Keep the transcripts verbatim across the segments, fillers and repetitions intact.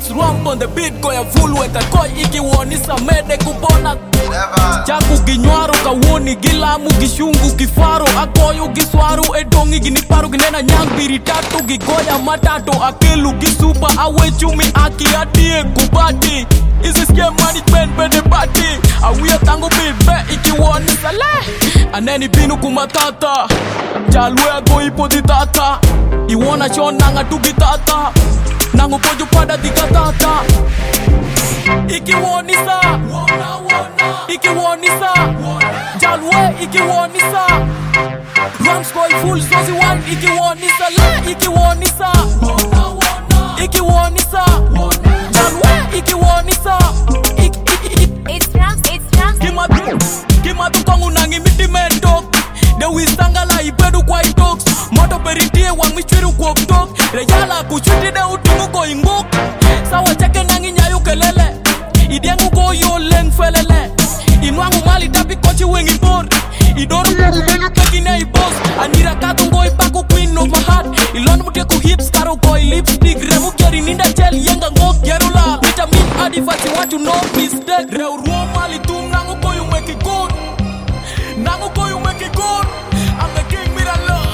It's Rump on the beat go ya full weka koi iki woni sa mede kubona Chaku ginywaro kawoni gilamu gishungu kifaru akoyo giswaru edongi giniparu ginena nyambiri tatu gigoya matato akelu gisupa awe chumi aki adie kubati Isi scam management bede party Awia tango bilbe iki woni sale Aneni binu kumatata Jalwe ago ipo di tata Iwona chon nanga tugi tata Nangu pojo pada di katata Iki woni sa Iki woni sa Jalwe iki woni sa Rams koi full sosi wine Iki woni sa la Iki woni sa Iki woni sa Jalwe iki woni sa It's Rams, it's Rams. Kima tu Kima tu kongu nangi miti mentok De wisangala ipedu kwa itoks Moto peritie wang michwiru kwa oktok Rejala kuchuti de utungu ko ingok Sawa cheke nangi nyayu kelele Idiangu go yo leng felele Inwangu mali tapi kochi wengi bor Idoru kubu begu kekine ibos Anira kato ngoi paku queen of my heart Ilonu mutia ku hips karo koi lipstick Remu keri ninda chel yenga ngok gerula Vitamin adifati watu no mistake Reu ruo mali tum nangu koyu meki good Nangu koyu meki good I'm the king mira love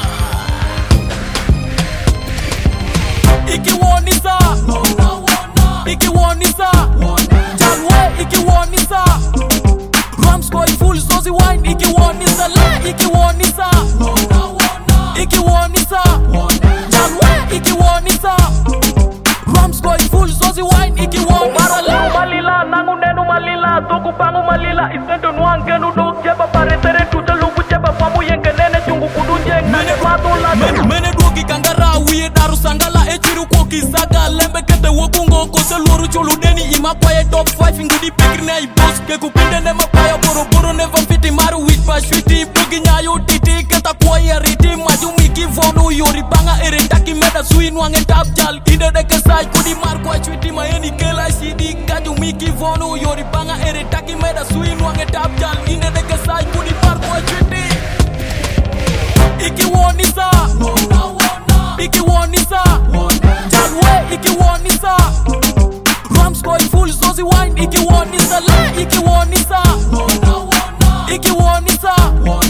Iki woni sa Iki woni sa Jalwe iki woni sa Rams koi full sosi wine Iki woni sa la Iki woni sa Iki woni sa Jalwe iki woni sa Rams koi full sosi wine Iki woni sa la Malila nangu nenu malila Toku pangu malila Isento nuange nuduk Jeba pare tere tuta lugu Jeba famu yenke nene chungu kudunjeng Nane mato la Mene, mene duoki kangara Wiye daru sangala Echiru kwa kisaga Lembe kete wokungo Kose luoru chulu deni Ima kwaye top five Ingudi pikri na ibos Keku pinde nema kwaya Boro boro never fiti Maru with pashwiti Bugi nyayo titi Keta kwaye riti Maju miki vonu Yori banga ere taki Meda sui nuange tap jal Ide deke saj Kudi mar kwa chwiti Mayeni kela shidi Kaju miki vonu Yori banga ere taki Meda sui nuange tap jal Ide deke saj Kudi mar kwa chwiti Iki woni sa Iki woni sa Jalwe iki woni sa Rams koi full sosi wine Iki woni sa la Iki woni sa Iki woni sa